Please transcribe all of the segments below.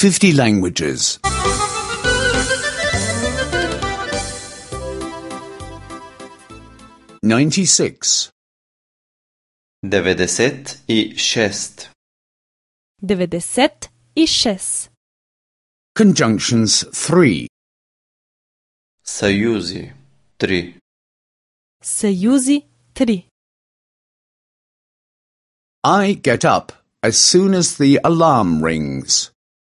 50 languages. 96. 96. 96. Conjunctions 3. Съюзи 3. Съюзи 3. I get up as soon as the alarm rings.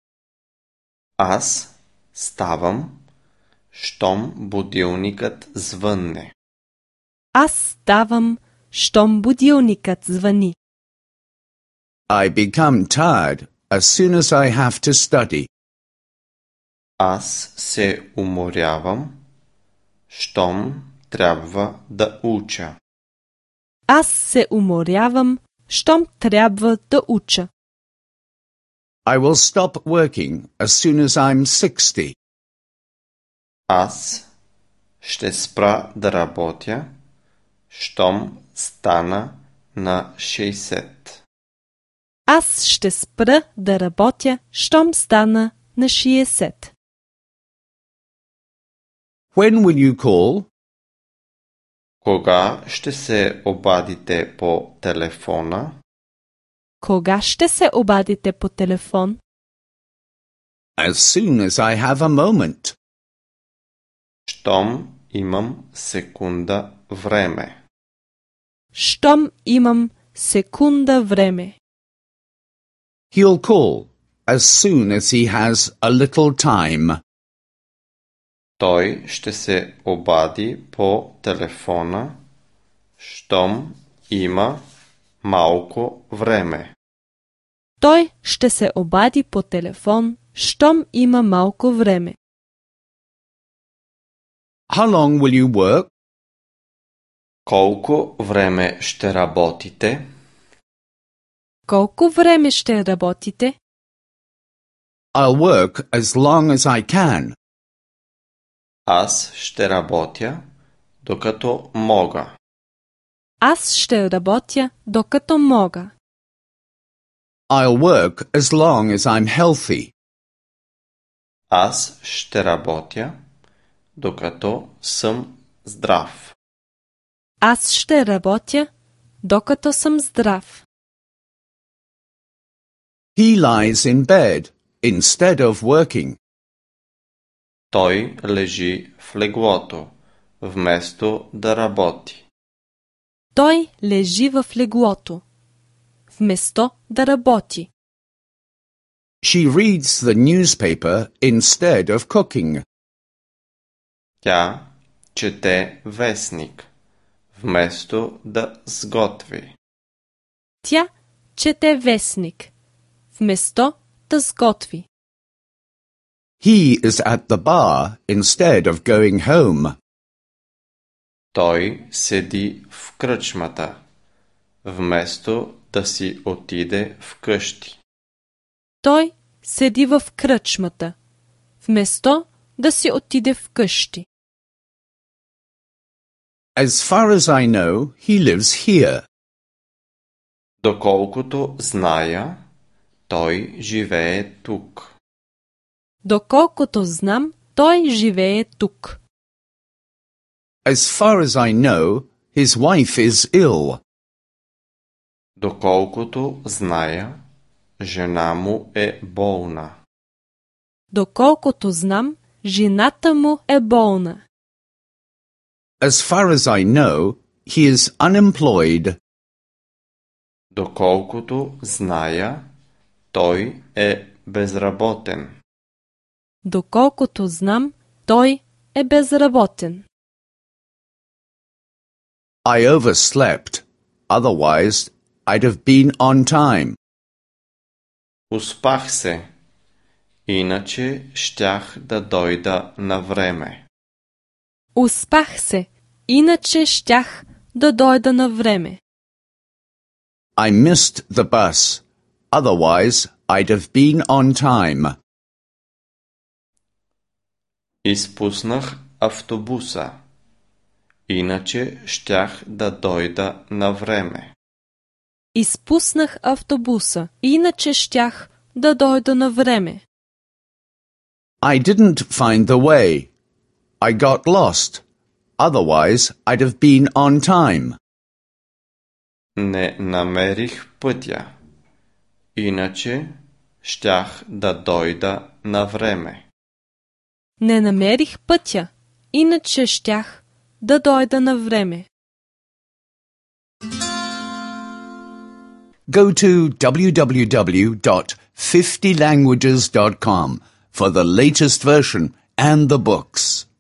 Аз ставам, щом будилникът звънне. Аз ставам, щом будилникът звъни. I become tired as soon as I have to study. Аз се уморявам, щом трябва да уча. Аз се уморявам, щом трябва да уча. I will stop working as soon as I'm 60. Аз ще спра да работя, щом стана на 60. Аз ще спра да работя, щом стана на 60. When will you call? Кога ще се обадите по телефона? Кога ще се обадите по телефон? As soon as I have a moment. Щом имам секунда време. Щом имам секунда време. He'll call as soon as he has a little time. Той ще се обади по телефона, щом има малко време. Той ще се обади по телефон, щом има малко време. How long will you work? Колко време ще работите? Колко време ще работите? I'll work as long as I can. Аз ще работя, докато мога. Аз ще работя, докато мога. I'll work as long as I'm healthy. Аз ще работя, докато съм здрав. Аз ще работя, докато съм здрав. He lies in bed instead of working. Той лежи в леглото, вместо да работи. Той лежи в леглото, вместо да работи. She reads the newspaper instead of cooking. Тя чете вестник, вместо да сготви. Тя чете вестник, вместо да сготви. He is at the bar instead of going home. Той седи в кръчмата, вместо да си отиде вкъщи. Той седи в кръчмата, вместо да си отиде вкъщи. As far as I know, he lives here. Доколкото зная, той живее тук. Доколкото знам, той живее тук. As far as I know, his wife is ill. Доколкото зная, жена му е болна. Доколкото знам, жената му е болна. As far as I know, he is unemployed. Доколкото зная, той е безработен. Доколкото знам, той е безработен. I overslept. Otherwise, I'd have been on time. Успах се, иначе щях да дойда на време. Успах се, иначе щях да дойда на време. I missed the bus. Otherwise, I'd have been on time. Изпуснах автобуса, иначе щях да дойда на време. Изпуснах автобуса, иначе щях да дойда на време. I didn't find the way. I got lost. Otherwise, I'd have been on time. Не намерих пътя. Иначе щях да дойда на време. Не намерих пътя, иначе щях да дойда на време. Go to www.50languages.com for the latest version and the books.